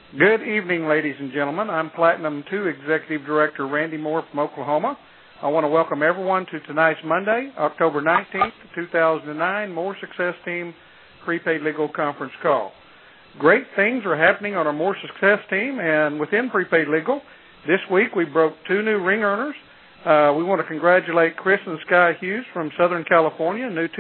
Good evening, ladies and gentlemen. I'm Platinum 2 Executive Director Randy Moore from Oklahoma. I want to welcome everyone to tonight's Monday, October 19th, 2009, More Success Team Prepaid Legal Conference Call. Great things are happening on our More Success Team and within Prepaid Legal. This week we broke 2 new ring earners. We want to congratulate Chris and Sky Hughes from Southern California, new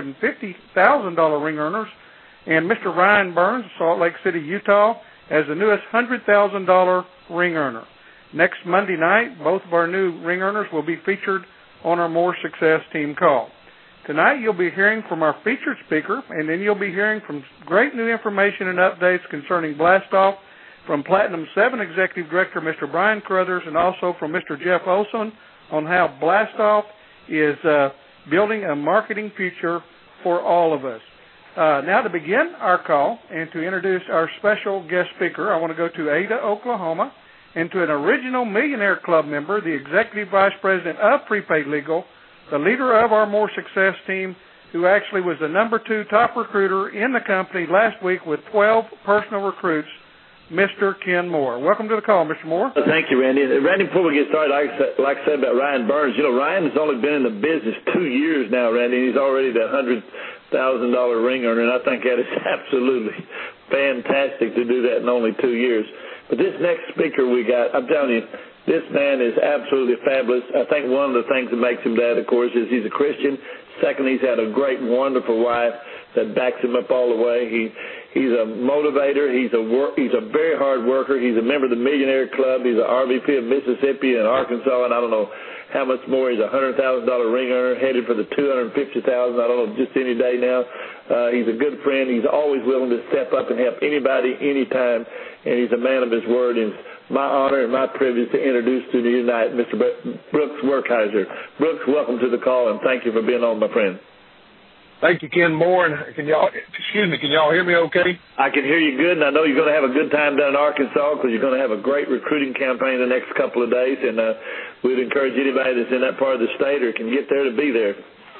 $250,000 ring earners, and Mr. Ryan Burns of Salt Lake City, Utah, as the newest $100,000 ring earner. Next Monday night, both of our new ring earners will be featured on our More Success Team call. Tonight, you'll be hearing from our featured speaker, and then you'll be hearing from great new information and updates concerning Blastoff from Platinum 7 Executive Director Mr. Brian Carruthers, and also from Mr. Jeff Olson on how Blastoff is building a marketing future for all of us. Now to begin our call and to introduce our special guest speaker, I want to go to Ada, Oklahoma, and to an original Millionaire Club member, the Executive Vice President of Prepaid Legal, the leader of our More Success Team, who actually was the number 2 top recruiter in the company last week with 12 personal recruits, Mr. Ken Moore. Welcome to the call, Mr. Moore. Thank you, Randy. Randy, before we get started, like I said about Ryan Burns, Ryan has only been in the business 2 years now, Randy, and he's already the $100,000 ring earner, and I think that is absolutely fantastic to do that in only 2 years. But this next speaker we got, I'm telling you, this man is absolutely fabulous. I think one of the things that makes him that, of course, is he's a Christian. Second, he's had a great, wonderful wife that backs him up all the way. He's a motivator. He's a very hard worker. He's a member of the Millionaire Club. He's an RVP of Mississippi and Arkansas, and I don't know how much more. He's a $100,000 ring earner, headed for the $250,000. I don't know, just any day now. He's a good friend. He's always willing to step up and help anybody, anytime, and he's a man of his word. And it's my honor and my privilege to introduce to you tonight Mr. Brooks Werkheiser. Brooks, welcome to the call, and thank you for being on, my friend. Thank you, Ken Moore. And can y'all hear me okay? I can hear you good, and I know you're going to have a good time down in Arkansas because you're going to have a great recruiting campaign the next couple of days, and we'd encourage anybody that's in that part of the state or can get there to be there.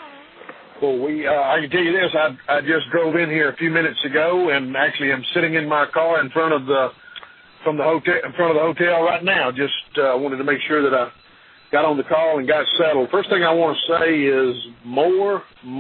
Well, I can tell you this. I just drove in here a few minutes ago, and actually I'm sitting in my car in front of the hotel right now. Just wanted to make sure that I got on the call and got settled. First thing I want to say is more.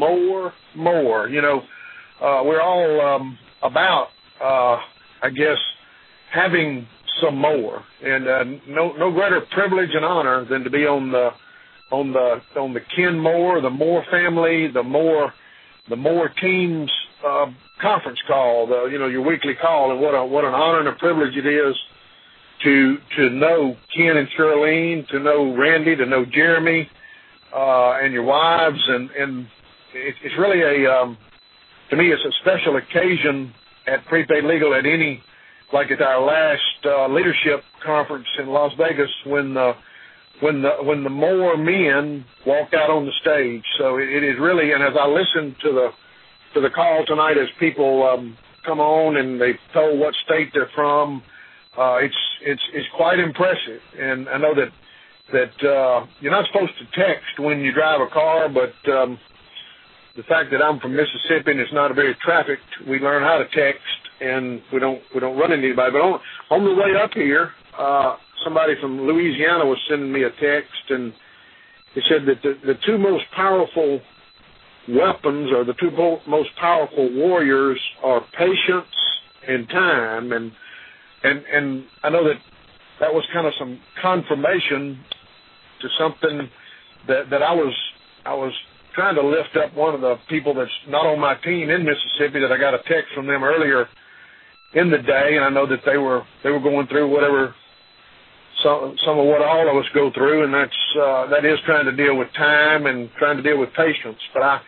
We're all about, I guess, having some more, and no greater privilege and honor than to be on the Ken Moore, the Moore family, the Moore team's conference call, your weekly call, and what an honor and a privilege it is to know Ken and Charlene, to know Randy, to know Jeremy, and your wives, and it's really to me, it's a special occasion at Prepaid Legal like at our last leadership conference in Las Vegas when the Moore men walk out on the stage. So it is really, and as I listen to the call tonight, as people come on and they told what state they're from, it's quite impressive. And I know that you're not supposed to text when you drive a car, but the fact that I'm from Mississippi and it's not a very trafficked, we learn how to text, and we don't run into anybody. But on the way up here, somebody from Louisiana was sending me a text, and it said that the 2 most powerful weapons, or the 2 most powerful warriors, are patience and time. And I know that was kind of some confirmation to something that I was trying to lift up one of the people that's not on my team in Mississippi, that I got a text from them earlier in the day, and I know that they were going through whatever some of what all of us go through, and that is trying to deal with time and trying to deal with patience. But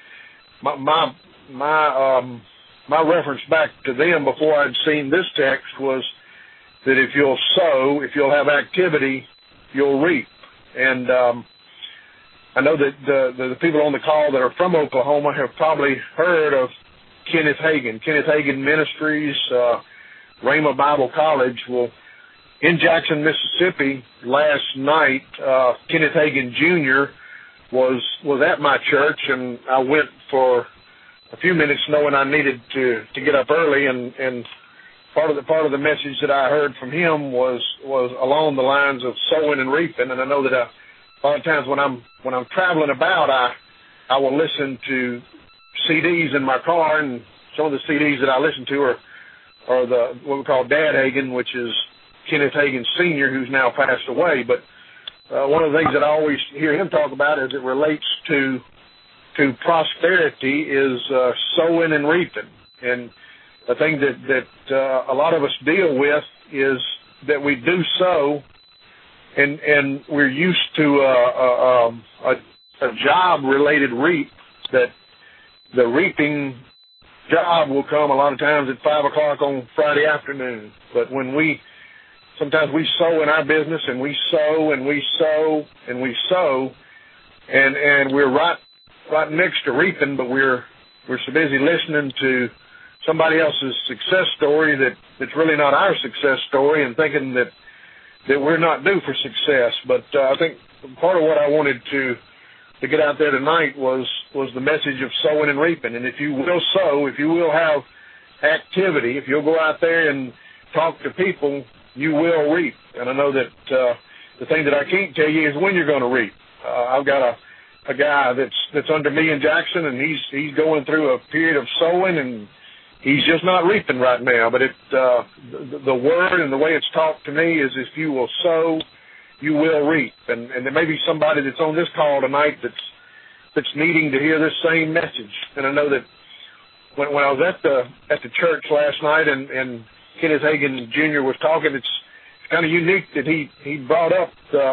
my reference back to them before I'd seen this text was that if you'll sow, if you'll have activity, you'll reap. And I know that the people on the call that are from Oklahoma have probably heard of Kenneth Hagin Ministries, Rhema Bible College. Well, in Jackson, Mississippi, last night, Kenneth Hagin Jr. was at my church, and I went for a few minutes knowing I needed to get up early and part of the message that I heard from him was along the lines of sowing and reaping. And I know that a lot of times when I'm traveling about, I will listen to CDs in my car, and some of the CDs that I listen to are what we call Dad Hagin, which is Kenneth Hagin Sr., who's now passed away. But one of the things that I always hear him talk about as it relates to prosperity is sowing and reaping. And the thing that a lot of us deal with is that we do sow, and we're used to a job-related reap, that the reaping job will come a lot of times at 5 o'clock on Friday afternoon. But sometimes we sow in our business, and we sow and we sow and we sow, and we're right next to reaping, but we're so busy listening to somebody else's success story that's really not our success story, and thinking that we're not due for success. But I think part of what I wanted to get out there tonight was the message of sowing and reaping. And if you will sow, if you will have activity, if you'll go out there and talk to people, you will reap. And I know that the thing that I can't tell you is when you're going to reap. I've got a guy that's under me in Jackson, and he's going through a period of sowing, and he's just not reaping right now. But the word and the way it's taught to me is if you will sow, you will reap. And there may be somebody that's on this call tonight that's needing to hear this same message. And I know that when I was at the church last night and Kenneth Hagin Jr. was talking, it's kind of unique that he brought up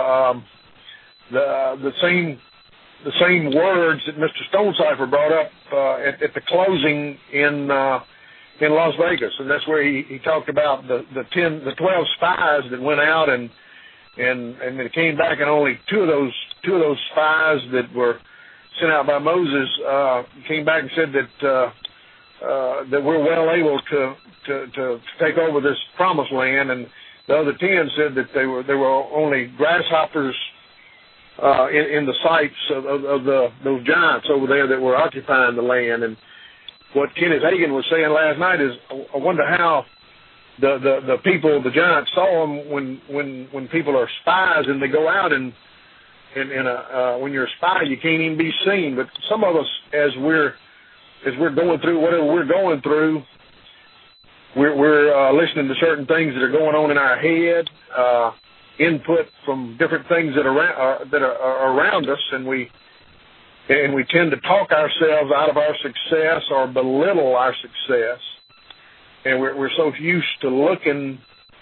the same words that Mr. Stonecipher brought up at the closing in Las Vegas, and that's where he talked about the 12 spies that went out and they came back, and only two of those spies that were sent out by Moses came back and said that we're well able to take over this promised land, and the other 10 said that they were only grasshoppers in the sights of those giants over there that were occupying the land. And what Kenneth Hagin was saying last night is, I wonder how the people, the giants, saw them when people are spies and they go out and when you're a spy you can't even be seen. But some of us, as we're going through whatever we're going through, we're listening to certain things that are going on in our head, input from different things that are around us, and we tend to talk ourselves out of our success or belittle our success, and we're so used to looking,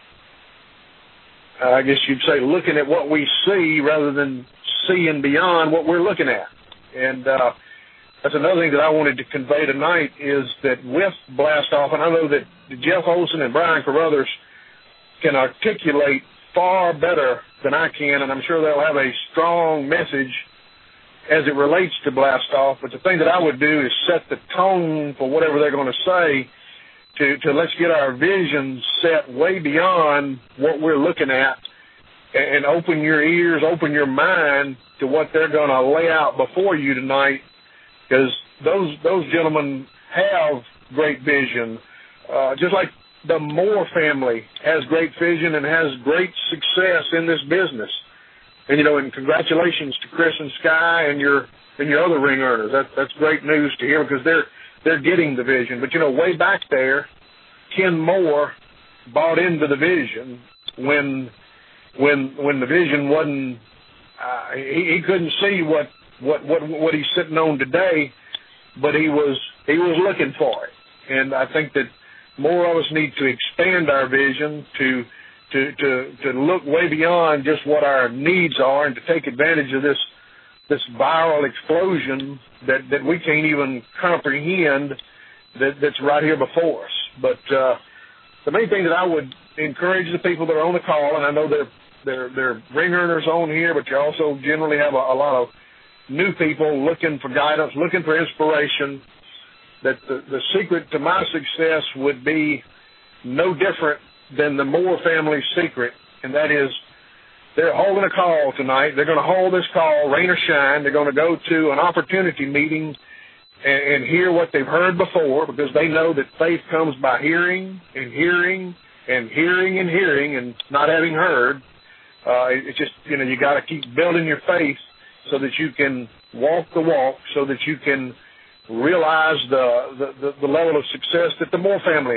I guess you'd say, looking at what we see rather than seeing beyond what we're looking at. And that's another thing that I wanted to convey tonight, is that with Blast Off, and I know that Jeff Olson and Brian Carruthers can articulate far better than I can, and I'm sure they'll have a strong message as it relates to Blast Off. But the thing that I would do is set the tone for whatever they're going to say to let's get our vision set way beyond what we're looking at, and open your ears, open your mind to what they're going to lay out before you tonight, because those gentlemen have great vision, just like the Moore family has great vision and has great success in this business. And, and congratulations to Chris and Sky and your other ring earners. That's great news to hear, because they're getting the vision. But, way back there, Ken Moore bought into the vision when the vision wasn't, he couldn't see what he's sitting on today, but he was looking for it. And I think that more of us need to expand our vision to look way beyond just what our needs are, and to take advantage of this viral explosion that we can't even comprehend that's right here before us. But the main thing that I would encourage the people that are on the call, and I know they're ring earners on here, but you also generally have a lot of new people looking for guidance, looking for inspiration, that the secret to my success would be no different than the Moore family's secret, and that is they're holding a call tonight. They're going to hold this call, rain or shine. They're going to go to an opportunity meeting and hear what they've heard before, because they know that faith comes by hearing and hearing and hearing and hearing and not having heard. It's just, you got to keep building your faith so that you can walk the walk, so that you can realize the level of success that the Moore family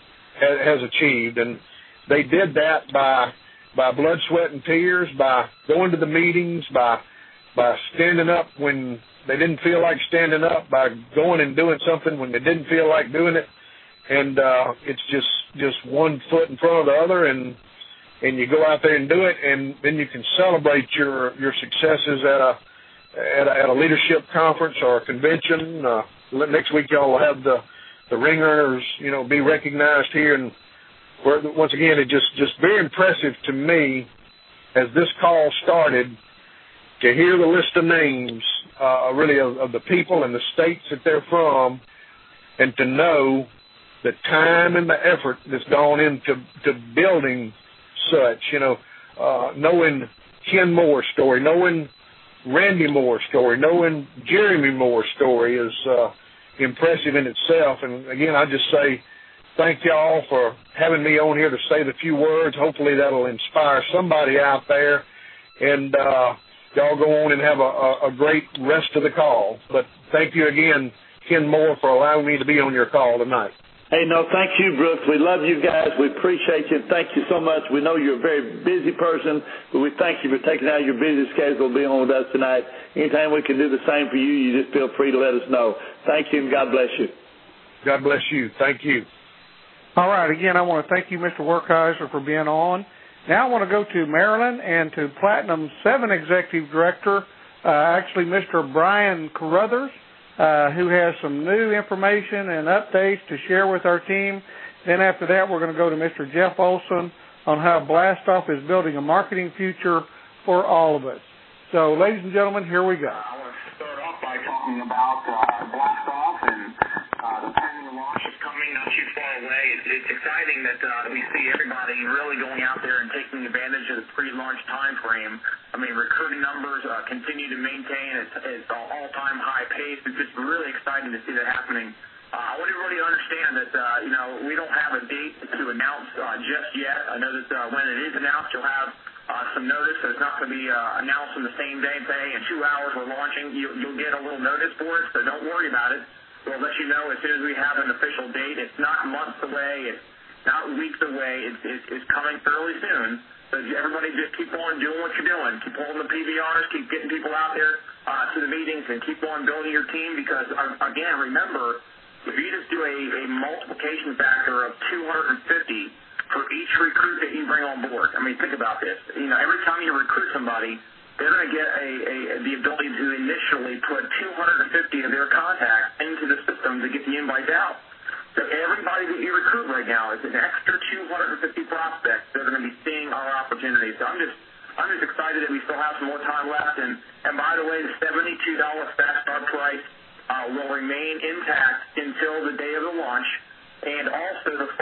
has achieved. And they did that by blood, sweat, and tears, by going to the meetings, by standing up when they didn't feel like standing up, by going and doing something when they didn't feel like doing it. And it's just one foot in front of the other, and you go out there and do it, and then you can celebrate your successes at a leadership conference or a convention. Next week y'all will have the ring earners, be recognized here, and once again, it just very impressive to me as this call started to hear the list of names, really of the people and the states that they're from, and to know the time and the effort that's gone into building such, knowing Ken Moore's story, knowing Randy Moore's story, knowing Jeremy Moore's story is impressive in itself. And again, I just say thank y'all for having me on here to say the few words. Hopefully that'll inspire somebody out there, and y'all go on and have a great rest of the call. But thank you again, Ken Moore, for allowing me to be on your call tonight. Hey, no, thank you, Brooks. We love you guys. We appreciate you. Thank you so much. We know you're a very busy person, but we thank you for taking out your busy schedule to be on with us tonight. Anytime we can do the same for you, you just feel free to let us know. Thank you, and God bless you. God bless you. Thank you. All right. Again, I want to thank you, Mr. Werkheiser, for being on. Now I want to go to Maryland and to Platinum 7 Executive Director, Mr. Brian Carruthers, who has some new information and updates to share with our team. Then after that, we're going to go to Mr. Jeff Olson on how Blastoff is building a marketing future for all of us. So, ladies and gentlemen, here we go. I want to start off by talking about Blastoff and the pending launch is coming not too far away. It's exciting that we see everybody really going out there and taking advantage of the pre-launch time frame. I mean, recruiting numbers continue to maintain its all-time high pace. It's just really exciting to see that happening. I want everybody to understand that, we don't have a date to announce just yet. I know that when it is announced, you'll have some notice. So it's not going to be announced on the same day, say, in 2 hours we're launching. You'll get a little notice for it, so don't worry about it. We'll let you know as soon as we have an official date. It's not months away. It's not weeks away. It's coming fairly soon. So everybody just keep on doing what you're doing. Keep holding the PBRs. Keep getting people out there to the meetings, and keep on building your team because, again, remember, if you just do a multiplication factor of 250 for each recruit that you bring on board, I mean, think about this. Every time you recruit somebody, they're going to get the ability to initially put 250 of their contacts into the system to get the invites out. So everybody that you recruit right now is an extra 250 prospects that are going to be seeing our opportunities. So I'm just excited that we still have some more time left. And by the way, the $72 Fast Start price will remain intact until the day of the launch, and also the $500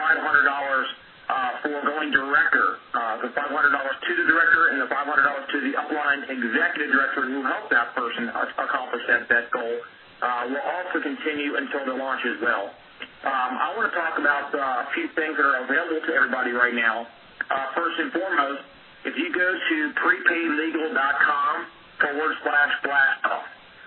for going director, the $500 to the director and the $500 to the upline executive director who helped that person accomplish that goal will also continue until the launch as well. I want to talk about a few things that are available to everybody right now. First and foremost, if you go to prepaidlegal.com/blastoff,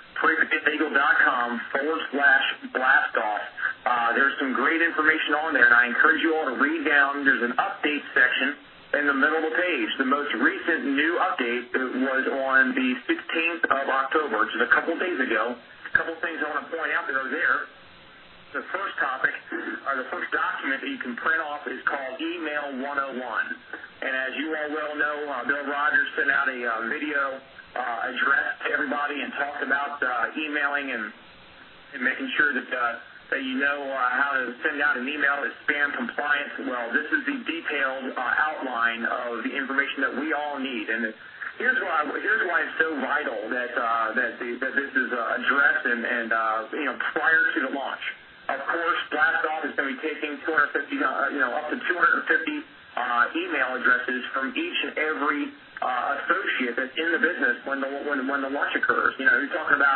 prepaidlegal.com/blastoff, there's some great information on there, and I encourage you all to read down. There's an update section in the middle of the page. The most recent new update was on the 16th of October, which is a couple days ago. A couple things I want to point out that are there. The first topic, or the first document that you can print off is called Email 101. And as you all well know, Bill Rogers sent out a video address to everybody and talked about emailing and making sure that you know how to send out an email that's spam compliant. Well, this is the detailed outline of the information that we all need. And here's why it's so vital that this is addressed and prior to the launch. Of course, Blastoff is going to be taking 250, up to 250 email addresses from each and every associate that's in the business when the launch occurs. You're talking about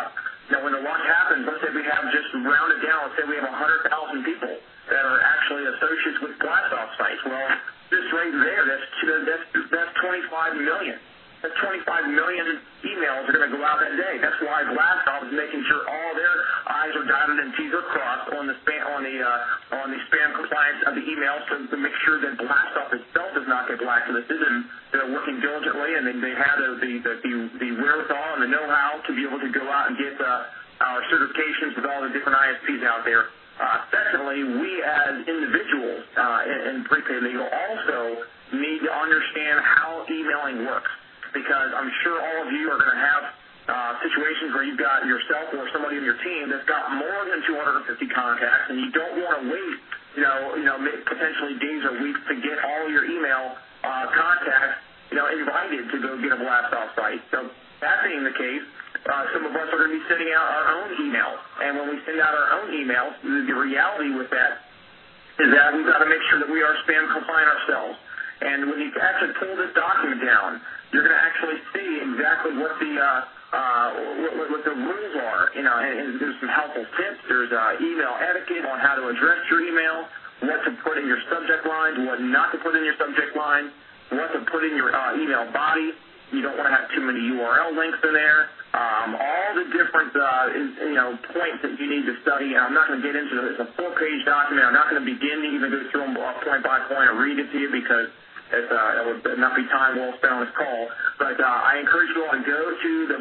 When the launch happens, let's say we have just rounded down, let's say we have 100,000 people that are actually associates with Blastoff sites. Well, this right there, that's 25 million. That's 25 million emails are going to go out that day. That's why Blastoff is making sure all their I's are dotted and T's are crossed on the spam compliance of the emails to make sure that Blastoff itself does not get blacklisted, and they're working diligently, and they have the wherewithal and the know-how to be able to go out and get our certifications with all the different ISPs out there. Secondly, we as individuals in prepaid legal also need to understand how emailing works, because I'm sure all of you are going to have situations where you've got yourself or somebody in your team that's got more than 250 contacts, and you don't want to wait, potentially days or weeks to get all your email contacts, invited to go get a Blastoff site. So that being the case, some of us are going to be sending out our own emails, and when we send out our own emails, the reality with that is that we've got to make sure that we are spam compliant ourselves. And when you actually pull this document down, you're going to actually see exactly what the rules are. And there's some helpful tips. There's email etiquette on how to address your email, what to put in your subject line, what not to put in your subject line, what to put in your email body. You don't want to have too many URL links in there. All the different points that you need to study. And I'm not going to get into it. It's a 4-page document. I'm not going to begin to even go through them point by point or read it to you, because it would not be time well spent on this call. But I encourage you all to go to the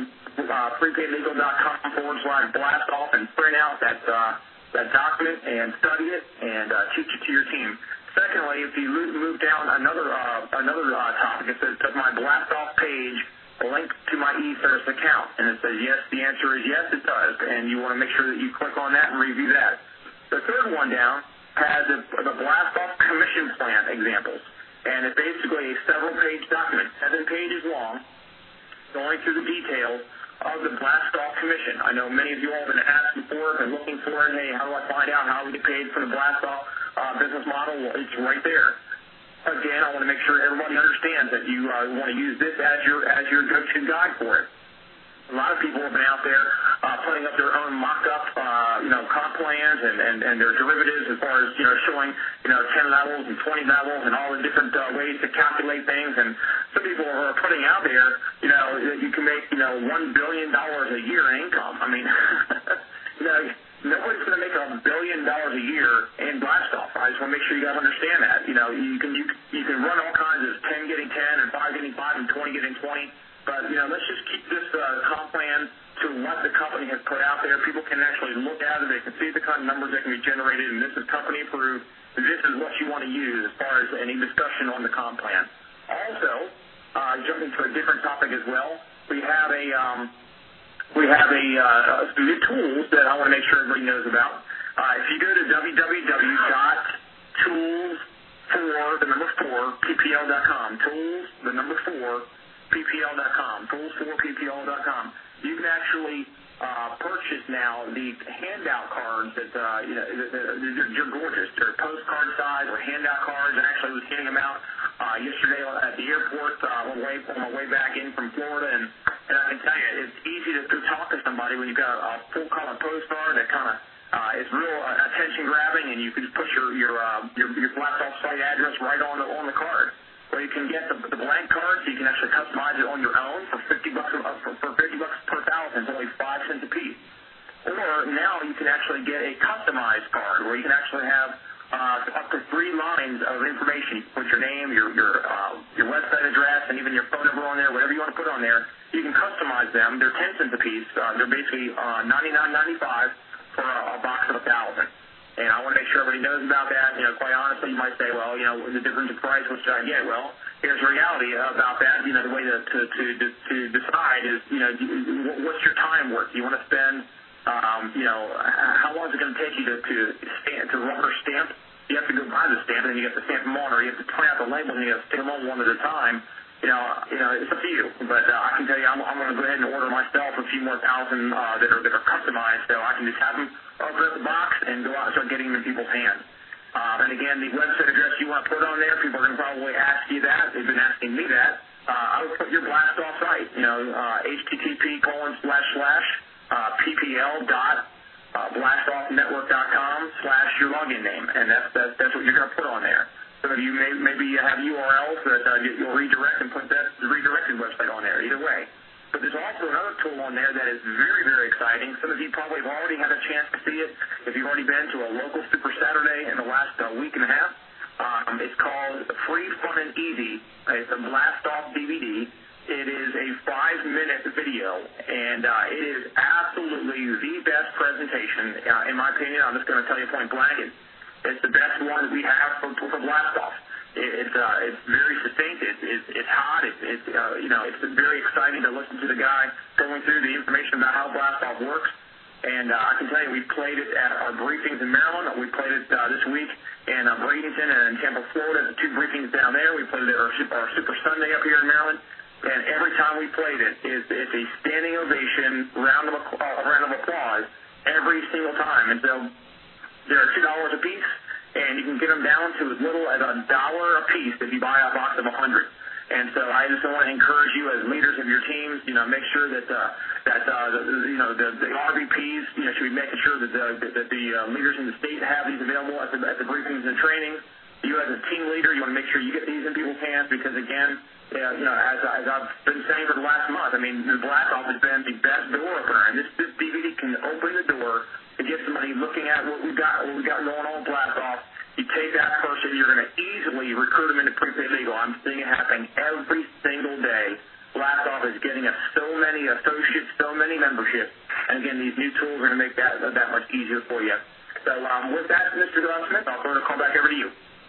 prepaidlegal.com/blastoff and print out that document and study it and teach it to your team. Secondly, if you move down another topic, it says, does my Blastoff page link to my eService account? And it says yes. The answer is yes, it does. And you want to make sure that you click on that and review that. The third one down has the Blastoff commission plan examples. And it's basically a several-page document, 7 pages long, going through the details of the Blastoff commission. I know many of you all have been asking for it and looking for it. Hey, how do I find out how we get paid for the Blastoff business model? Well, it's right there. Again, I want to make sure everybody understands that you want to use this as your go-to guide for it. A lot of people have been out there putting up their own mock-up, comp plans and their derivatives as far as, showing, 10 levels and 20 levels and all the different ways to calculate things. And some people are putting out there, that you can make, $1 billion a year in income. I mean, nobody's going to make $1 billion a year in Blastoff. I just want to make sure you guys understand that. You can run all kinds of 10 getting 10 and 5 getting 5 and 20 getting 20. But, let's just keep this comp plan to what the company has put out there. People can actually look at it. They can see the kind of numbers that can be generated, and this is company approved. This is what you want to use as far as any discussion on the comp plan. Also, jumping to a different topic as well, we have some new tools that I want to make sure everybody knows about. If you go to www.tools4ppl.com, tools4ppl.com, tools4ppl.com, you can actually purchase now the handout cards that you're gorgeous. They're postcard size or handout cards. And actually, I was handing them out yesterday at the airport on my way back in from Florida, and I can tell you, it's easy to talk to somebody when you've got a full color postcard that kind of it's real attention grabbing, and you can just put your Blastoff site address right on the card. Or you can get the blank card, so you can actually customize it on your own for $50 per thousand. It's only 5 cents a piece. Or now you can actually get a customized card where you can actually have up to 3 lines of information. You can put your name, your website address, and even your phone number on there, whatever you want to put on there. You can customize them. They're 10 cents a piece. They're basically $99.95 for a box of 1,000. And I want to make sure everybody knows about that. Quite honestly, you might say, well, the difference in price, what should I get? Well, here's the reality about that. The way to decide is, what's your time worth? You want to spend, how long is it going to take you to rubber stamp? You have to go buy the stamp, and then you have to stamp them on, or you have to print out the labels, and you have to stamp them on one at a time. It's up to you. But I can tell you, I'm going to go ahead and order myself a few more thousand that are customized, so I can just have them open up the box and go out and start getting them in people's hands. And again, the website address you want to put on there, people are going to probably ask you that. They've been asking me that. I would put your Blastoff site, http:// chance to see it, if you've already been to a local Super Saturday in the last week and a half, it's called Free, Fun, and Easy. It's a blast-off DVD. It is a 5-minute video, and it is absolutely the best presentation, in my opinion. I'm just going to tell you point blank. It's the best one we have for blast-off. It's very succinct. It's hot. It's very exciting to listen to the guy going through the information about how blast-off works. And I can tell you, we played it at our briefings in Maryland. We played it this week in Bradenton and in Tampa, Florida, the 2 briefings down there. We played it at our Super Sunday up here in Maryland. And every time we played it, it's a standing ovation, round of applause every single time. And so they're $2 a piece, and you can get them down to as little as $1 a piece if you buy a box of 100. And so I just want to encourage you as leaders of your teams, make sure that the RVPs, should be making sure that the leaders in the state have these available at the briefings and trainings. You as a team leader, you want to make sure you get these in people's hands because, again, as I've been saying for the last month, I mean, the blast-off has been the best door opener, and this DVD can open the door to get somebody looking at what we've got going on blast-off. You take that person, you're going to easily recruit them into prepaid legal. I'm seeing it happening every single day. Blast-off is getting us so many associates, so many memberships, and again, these new tools are going to make that much easier for you. So with that, Mr. Smith, I'll turn the call back over to you.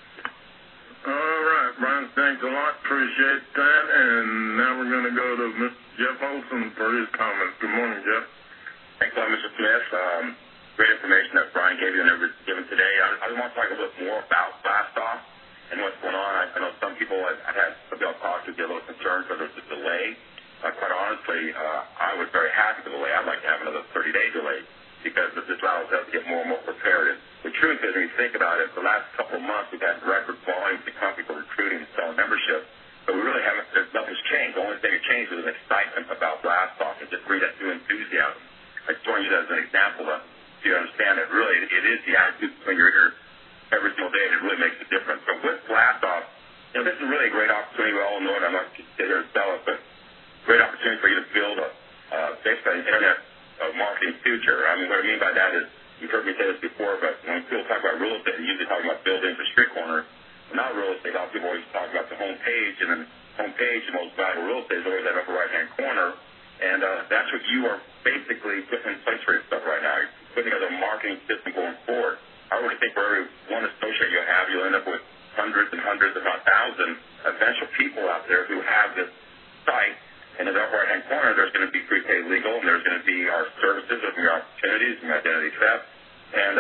All right, Brian, thanks a lot. Appreciate that. And now we're going to go to Mr. Jeff Olson for his comments. Good morning, Jeff. Thanks a lot, Mr. Smith. Great information that Brian gave you and given today. I want to talk a little bit more about blast-off and what's going on. I know some people, I've had some people talk to get a little concerned because there's a delay. Quite honestly, I was very happy with the delay. I'd like to have another 30-day delay because this allows us to get more and more prepared. The truth is, when you think about it, the last couple of months we've had record volumes of companies for recruiting and selling membership, but we really haven't, nothing's changed. The only thing that changed was an excitement about blast-off and just bring that new enthusiasm. I just want to use that as an example so you understand that really it is the attitude when you're here every single day that really makes a difference. So with blast-off, this is really a great opportunity. We all know it. I'm not going to sit here and sell it, but great opportunity for you to build basically an internet marketing future. I mean, what I mean by that is, you've heard me say this before, but when people talk about real estate, they're usually talking about building for street corner. Not real estate. A lot of people always talk about the home page, and then home page, the most valuable real estate is always that upper right-hand corner, and that's what you are basically putting in place for yourself right now. You're putting together a marketing system going forward. I really think for every one associate you have, you'll end up with hundreds and hundreds, if not thousands, eventual people out there who have this site. And in the upper right-hand corner, there's going to be prepaid legal, and there's going to be our services, there's going to be opportunities, and identity theft. And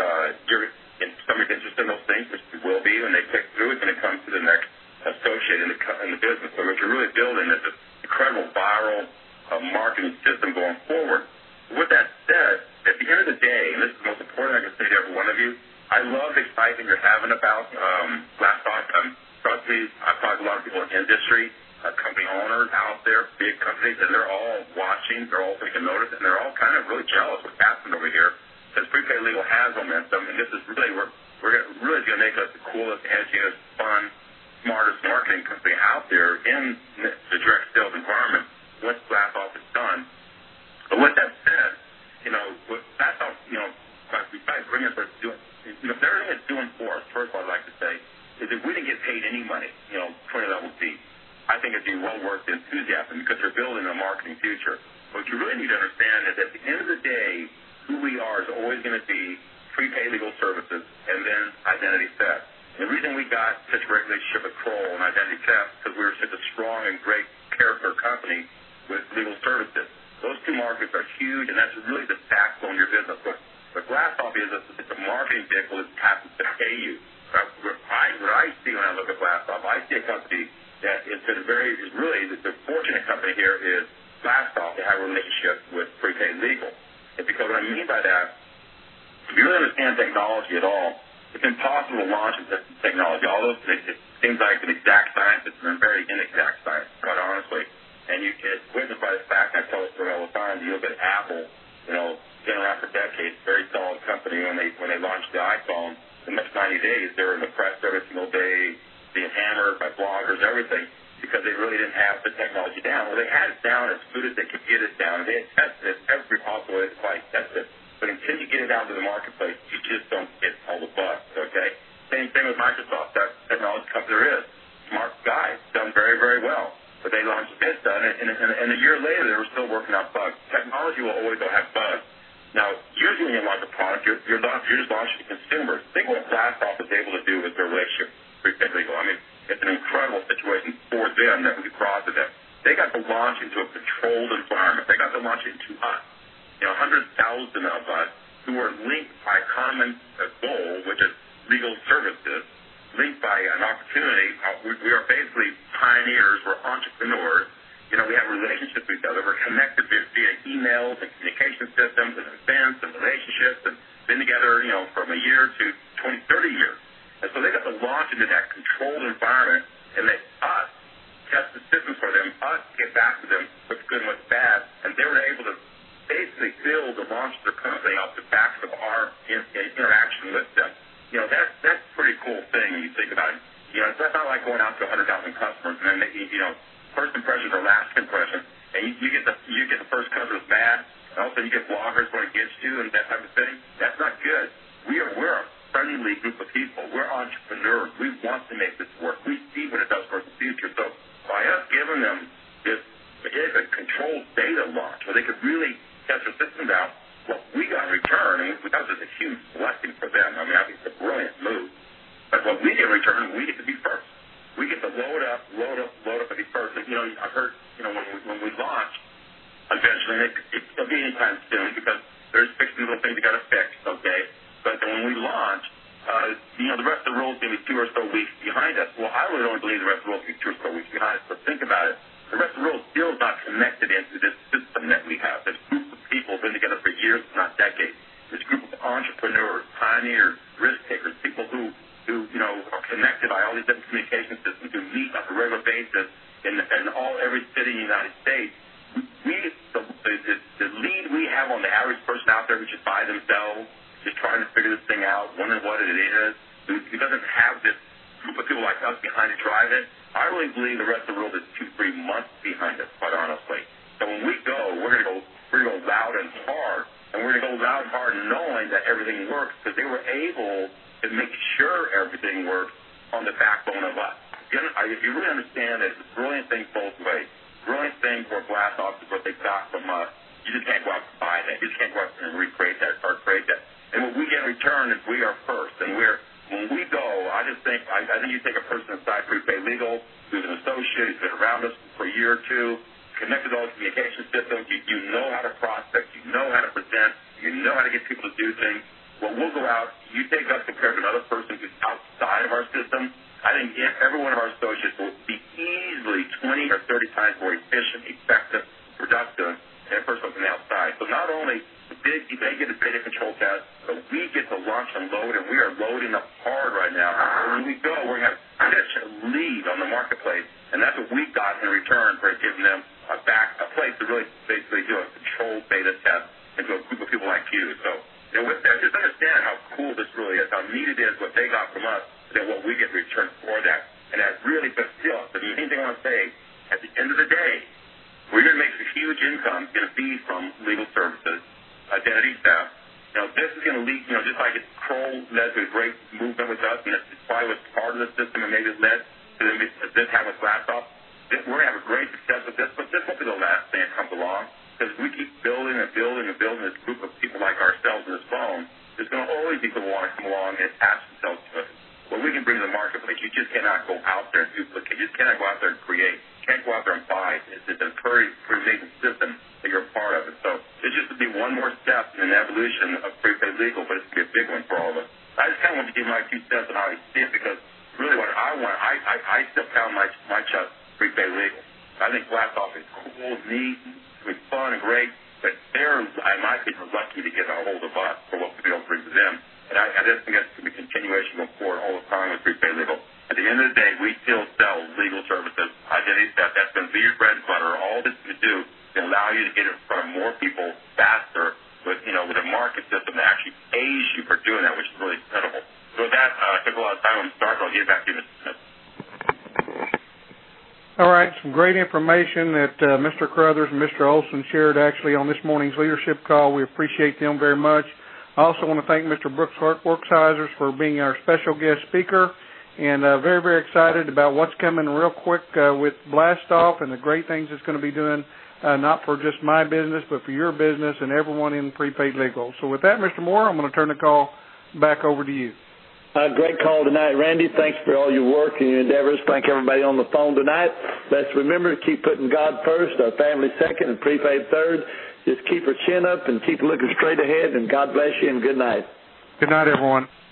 if somebody's interested in those things, which will be when they click through, it's going to come to the next associate in the business. So what you're really building is this incredible viral marketing system going forward. With that said, at the end of the day, and this is the most important I can say to every one of you, I love the excitement you're having about blast-off. Trust me, I've talked to a lot of people in the industry, company owners out there, big companies, and they're all watching, they're all taking notice, and they're all kind of really jealous of what's happening over here. Because prepaid legal has momentum, and this is really we're really going to make us the coolest, edgiest, fun, smartest marketing company out there in the direct sales environment once blast-off is done. But with that said, with blast-off, besides bringing us doing, everything it's doing for us, first of all, I'd like to say, is if we didn't get paid any money, 20 level fee, I think it'd be well worth the enthusiasm because you're building a marketing future. What you really need to understand is at the end of the day, who we are is always going to be prepaid legal services and then identity theft. And the reason we got such a great relationship with Kroll and identity theft because we were such a strong and great character company with legal services. Those two markets are huge, and that's really the backbone of your business. What blast-off is, it's a marketing vehicle that happens to pay you. What I see when I look at blast-off, I see a company that is really the fortunate company here is blast-off to have a relationship with prepaid legal. And because what I mean by that, if you really understand technology at all, it's impossible to launch this technology. Although it seems like an exact science, it's a very inexact science, quite honestly. And you get witnessed by the fact, and I tell this story all the time, you look at Apple, been around for decades, very solid company. When they launched the iPhone, in the next 90 days, they were in the press every single day, being hammered by bloggers, everything, because they really didn't have the technology down. Well, they had it down as good as they could get it down. They had tested it every possible way to test it. But until you get it out to done very, very well. But they launched Vista, and a year later, they were still working on bugs. Technology will always have bugs. Now, usually when you launch a product, you're just launching to consumers. Think what BlastOff is able to do with their relationship with Prepaid Legal. I mean, it's an incredible situation for them that we brought to them. They got to launch into a controlled environment. They got to launch into us. 100,000 of us who are linked by a common goal, which is legal services, linked by an opportunity. We are basically pioneers. We're entrepreneurs. We have relationships with each other. We're connected via emails and communication systems and events and relationships and been together, from a year to 20, 30 years. And so they got to launch into that controlled environment and let us test the systems for them, us get back to them what's good and what's bad. And they were able to basically build and launch their company off the backs of our interaction with them. That's a pretty cool thing when you think about it. It's not like going out to 100,000 customers and then making, first impressions or last impression, and you get the first customer that's bad, and also you get bloggers going against you and that type of thing. That's not good. We're a friendly group of people. We're entrepreneurs. We want to make this work. We see what it does for the future. So by us giving them this controlled beta launch where they could really test their systems out, what we got in return, and that was a huge blessing for them. I mean, I think it's a brilliant move. But what we get in return, we get to be first. We get to load up and be first. And, I've heard, when we launch, eventually, it'll be anytime soon because there's fixing little things you got to fix, okay? But when we launch, the rest of the world's going to be 2 or so weeks behind us. Well, I really don't believe the rest of the world's going to be 2 or so weeks behind us. But think about it. The rest of the world still is not connected into this system that we have. This group of people have been together for years, if not decades. This group of entrepreneurs, pioneers, risk takers, people who are connected by all these different communication systems, who meet on a regular basis in every city in the United States. The lead we have on the average person out there who's just by themselves, just trying to figure this thing out, wondering what it is, who doesn't have this group of people like us behind to drive it. I really believe the rest of the world is 2-3 months behind us, quite honestly. So when we go, we're going to go loud and hard, and we're going to go loud and hard knowing that everything works because they were able to make sure everything works on the backbone of us. If you really understand that it's a brilliant thing both ways. Brilliant thing for BlastOff is what they got from us. You just can't go out and buy that. You just can't go out and recreate that or create that. And what we get in return is we are first. And when we go, I think you take a person inside Prepaid Legal who's an associate, who's been around us for a year or two, connected to all the communication systems. You know how to prospect. You know how to present. You know how to get people to do things. Well, we'll go out. You take us compared to another person who's outside of our system. I think every one of our associates will be easily 20 or 30 times more efficient, effective, productive than a person from the outside. So not only they get a beta control test, but we get to launch and load, and we are loading up hard right now. When we go, we're going to have a lead on the marketplace, and that's what we got in return for giving them a place to really basically do a controlled beta test into a group of people like you. So with that, just understand how cool this really is, how neat it is what they got from us, and what we get in return for that. And that really, but still, the main thing I want to say, at the end of the day, we're going to make a huge income going to be from legal services, identity theft. This is going to lead, just like Kroll led to a great movement with us, and it's probably was part of the system and maybe it led to this having with BlastOff. We're going to have a great success with this, but this won't be the last thing that comes along because we keep building and building and building this group of people like ourselves in this phone. There's going to always be people who want to come along and attach themselves to it. What we can bring to the marketplace, you just cannot go out there and duplicate. You just cannot go out there and create. You can't go out there and buy. It's a pretty amazing system that you're a part of it. So it's just to be one more step in the evolution of Prepaid Legal, but it's going to be a big one for all of us. I just kind of want to give my 2 cents on how I see it because really what I want, I still count my chest Prepaid Legal. I think BlastOff is cool, neat, it's fun and great, but they're, in my opinion, lucky to get a hold of us for what we don't bring to them. And I just think that's going to be a continuation going forward all the time with Prepaid Legal. At the end of the day, we still sell legal services, identity theft. That's going to be your bread and butter. All this is to do is allow you to get in front of more people faster with a market system that actually pays you for doing that, which is really incredible. So with that, I took a lot of time on the start, but I'll get back to you, Mr. Smith. All right, some great information that Mr. Crothers and Mr. Olson shared actually on this morning's leadership call. We appreciate them very much. I also want to thank Mr. Brooks Werksheiser for being our special guest speaker. and very, very excited about what's coming real quick with Blastoff and the great things it's going to be doing, not for just my business, but for your business and everyone in prepaid legal. So with that, Mr. Moore, I'm going to turn the call back over to you. Great call tonight, Randy. Thanks for all your work and your endeavors. Thank everybody on the phone tonight. Let's remember to keep putting God first, our family second, and prepaid third. Just keep our chin up and keep looking straight ahead, and God bless you, and good night. Good night, everyone.